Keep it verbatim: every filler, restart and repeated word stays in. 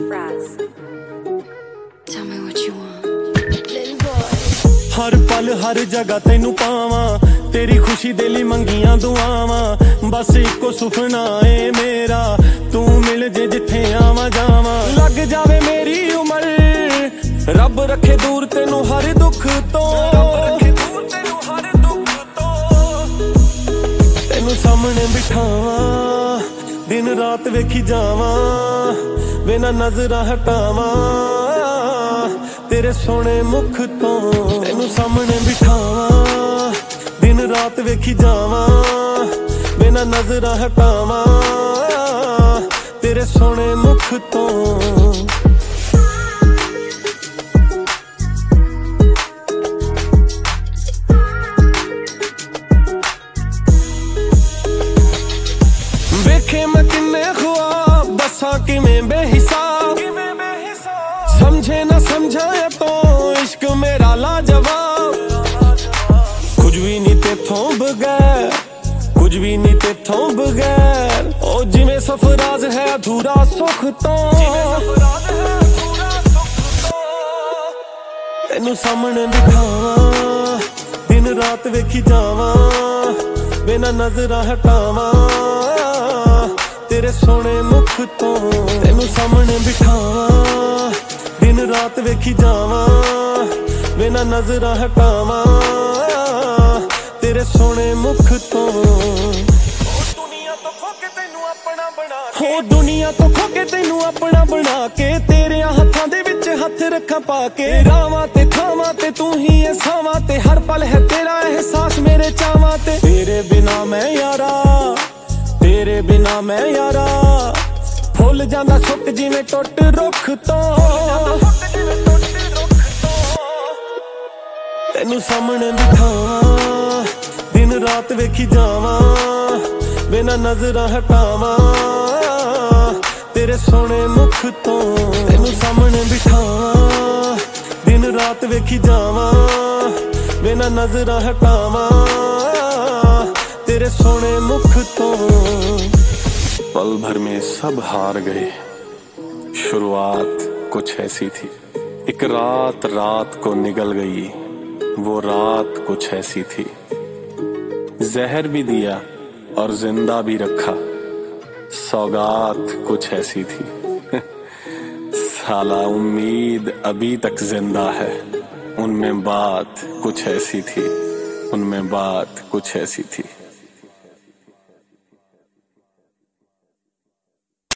Fraz. Tell me what you want. हर पल हर जगह तेनू पावां, तेरी खुशी दे लई मंगियां दुआवां। बस इको सुपना ए मेरा, तू मिल जे जिथे आवां जावां। लग जावे मेरी उमर, रब रखे दूर तेनू हर दुख तो। तेनू सामने बिठावां, दिन रात वेखी जावां, बिना नजरां हटावां तेरे सोने मुख तो। तेनू सामने बिठावां, दिन रात वेखी जावां, बिना नजरां हटावां तेरे सोने मुख तो। वेखे मैं किन्ने ख्वाब, दसां किवें बेहिसाब, समझे ना समझाया तो इश्क मेरा लाजवाब। कुछ भी नहीं तेथों बगैर, कुछ भी नहीं तेथों बगैर, ओ जिवें सफराज है अधूरा सुख तो। तेनू सामने दिखावां, दिन रात वेखी जावां, बिना नजरां हटावां तेरे सोने मुख तो। तेनू सामने बिठावां, दिन रात वेखी जावां, बिना नजरां हटावां तेरे सोने मुख तो। दुनिया तो खोके तैनू अपना बना के, हो दुनिया तो खोके तैनू अपना बना के, तेरे हत्थां दे विच हत्थ रखां पाके। रावां ते थावां ते तू ही ऐ सावां ते, हर पल है तेरा एहसास मेरे चावां ते। तेरे बिना मैं यारा, तेरे बिना मैं यारा, फुल जांदा सुक जिवें टुट रुख तो। तेनू सामने बिठावां, दिन रात वेखी जावां, बिना नजरां हटावां तेरे सोने मुख तो। तेनू सामने बिठावां, दिन रात वेखी जावां, बिना नजरां हटावां तेरे सोने मुख तो। पल भर में सब हार गए, शुरुआत कुछ ऐसी थी। एक रात रात को निगल गई, वो रात कुछ ऐसी थी। जहर भी दिया और जिंदा भी रखा, सौगात कुछ ऐसी थी। साला उम्मीद अभी तक जिंदा है, उनमें बात कुछ ऐसी थी, उनमें बात कुछ ऐसी थी।